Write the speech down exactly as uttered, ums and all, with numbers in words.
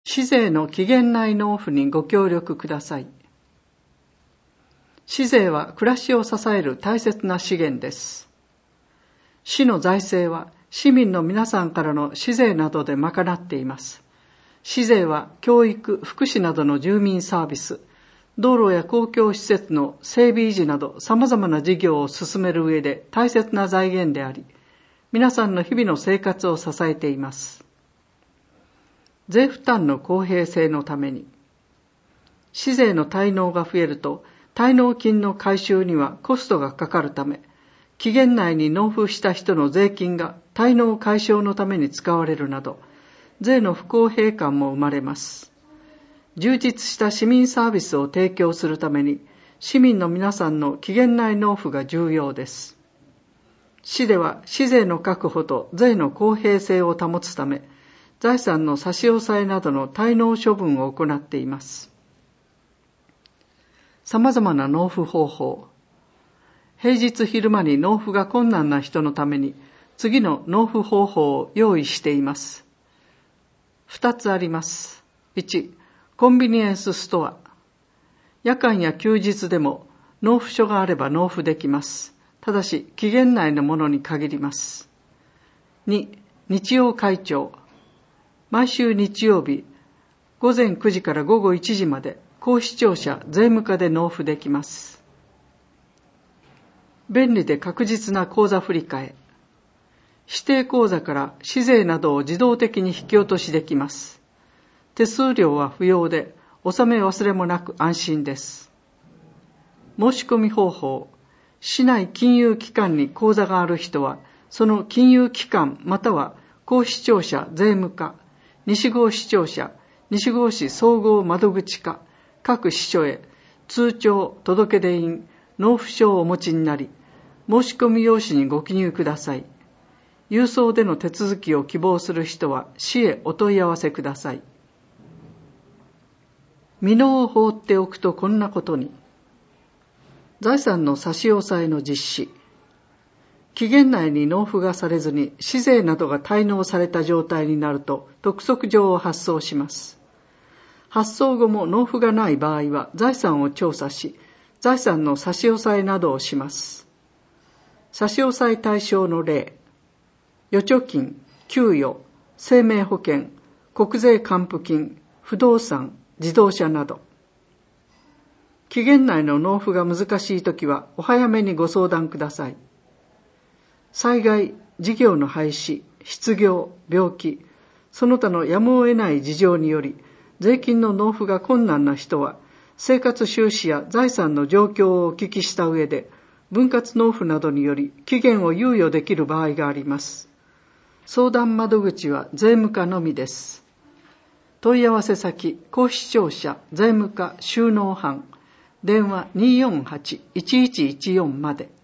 市税の期限内納付にご協力ください。市税は暮らしを支える大切な資源です。市の財政は市民の皆さんからの市税などで賄っています。市税は教育、福祉などの住民サービス、道路や公共施設の整備維持など様々な事業を進める上で大切な財源であり、皆さんの日々の生活を支えています。税負担の公平性のために、市税の滞納が増えると、滞納金の回収にはコストがかかるため、期限内に納付した人の税金が滞納解消のために使われるなど、税の不公平感も生まれます。充実した市民サービスを提供するために、市民の皆さんの期限内納付が重要です。市では市税の確保と税の公平性を保つため、財産の差し押さえなどの滞納処分を行っています。様々な納付方法。平日昼間に納付が困難な人のために、次の納付方法を用意しています。二つあります。いち、コンビニエンスストア。夜間や休日でも納付書があれば納付できます。ただし、期限内のものに限ります。に、日曜開帳。毎週日曜日、午前くじから午後いちじまで、公視聴者税務課で納付できます。便利で確実な口座振替。指定口座から市税などを自動的に引き落としできます。手数料は不要で、納め忘れもなく安心です。申し込み方法。市内金融機関に口座がある人は、その金融機関または公視聴者税務課、西郷市庁舎、西郷市総合窓口課、各支所へ通帳、届出印、納付書をお持ちになり、申し込み用紙にご記入ください。郵送での手続きを希望する人は市へお問い合わせください。未納を放っておくとこんなことに。財産の差し押さえの実施。期限内に納付がされずに市税などが滞納された状態になると督促状を発送します。発送後も納付がない場合は財産を調査し、財産の差し押さえなどをします。差し押さえ対象の例、預貯金、給与、生命保険、国税還付金、不動産、自動車など。期限内の納付が難しいときはお早めにご相談ください。災害、事業の廃止、失業、病気、その他のやむを得ない事情により、税金の納付が困難な人は、生活収支や財産の状況をお聞きした上で、分割納付などにより期限を猶予できる場合があります。相談窓口は税務課のみです。問い合わせ先、公視聴者税務課収納班、電話 にーよんはち いちいちいちよん まで。